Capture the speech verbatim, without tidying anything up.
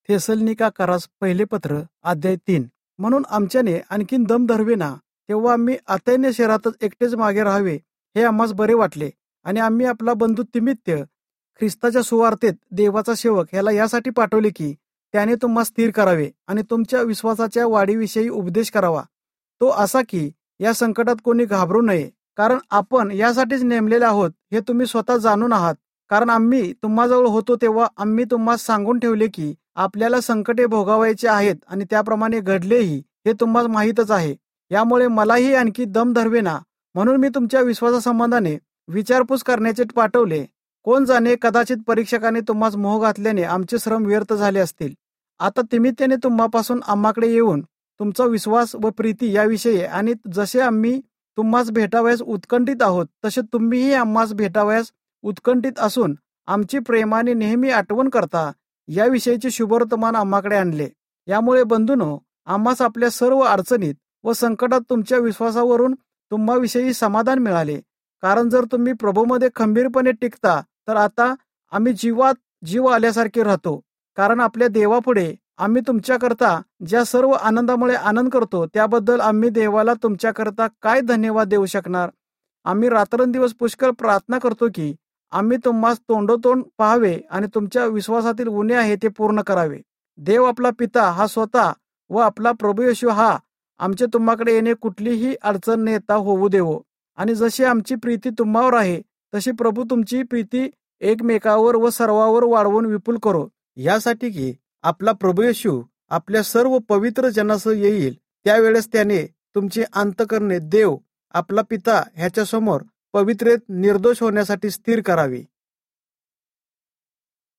थेसलनिकाकारास पहिले पत्र अध्याय तीन. म्हणून आमच्याने आणखीन दम धरवेना, तेव्हा आम्ही अतैन्य शहरातच एकटेच मागे राहावे हे आम्हास बरे वाटले. आणि आम्ही आपला बंधू तिमित्य ख्रिस्ताच्या सुवार्तेत देवाचा सेवक ह्याला यासाठी पाठवले की त्याने तुम्हाला स्थिर करावे आणि तुमच्या विश्वासाच्या वाढीविषयी उपदेश करावा. तो असा की या संकटात कोणी घाबरू नये, कारण आपण यासाठीच नेमलेले आहोत हे तुम्ही स्वतः जाणून आहात. कारण आम्ही तुम्हाजवळ होतो तेव्हा आम्ही तुम्हाला सांगून ठेवले की आपल्याला संकटे भोगावायचे आहेत आणि त्याप्रमाणे घडलेही हे तुम्हाला माहीतच आहे. यामुळे मलाही आणखी दम धरवेना, म्हणून मी तुमच्या विश्वासासंबंधाने विचारपूस करण्याचे पाठवले. कोण जाणे, कदाचित परीक्षकाने तुम्हास मोह घातल्याने आमचे श्रम व्यर्थ झाले असतील. आता तिमित्याने तुम्हापासून आम्हाकडे येऊन तुमचा विश्वास व प्रीती याविषयी आणि जसे आम्ही तुम्हास भेटावयास उत्कंठित आहोत तसे तुम्हीही आम्हास भेटावयास उत्कंठित असून आमची प्रेमाने नेहमी आठवण करता याविषयीचे शुभवर्तमान आम्हाकडे आणले. यामुळे बंधूनो, आम्हास आपल्या सर्व अडचणीत व संकटात तुमच्या विश्वासावरून तुम्हाविषयी समाधान मिळाले. कारण जर तुम्ही प्रभूमध्ये खंबीरपणे टिकता तर आता आम्ही जीवात जीव आल्यासारखे राहतो. कारण आपल्या देवापुढे आम्ही तुमच्याकरता ज्या सर्व आनंदामुळे आनंद करतो त्याबद्दल आम्ही देवाला तुमच्याकरता काय धन्यवाद देऊ शकणार. आम्ही रात्रंदिवस पुष्कळ प्रार्थना करतो की आम्ही तुम्हास तोंडोतोंड पाहावे आणि तुमच्या विश्वासातील उणे आहे ते पूर्ण करावे. देव आपला पिता हा स्वतः व आपला प्रभू येशू हा आमचे तुम्हाकडे येणे कुठलीही अडचण न येता होऊ देवो. आणि जशी आमची प्रीती तुम्हावर आहे तशी प्रभू तुमची प्रीती एकमेकावर व सर्वावर वाढवून विपुल करो. यासाठी की आपला प्रभू येशू आपल्या सर्व पवित्र जनासह येईल, त्यावेळेस त्याने तुमची अंतःकरणे देव आपला पिता ह्याच्या समोर पवित्रेत निर्दोष होण्यासाठी स्थिर करावी.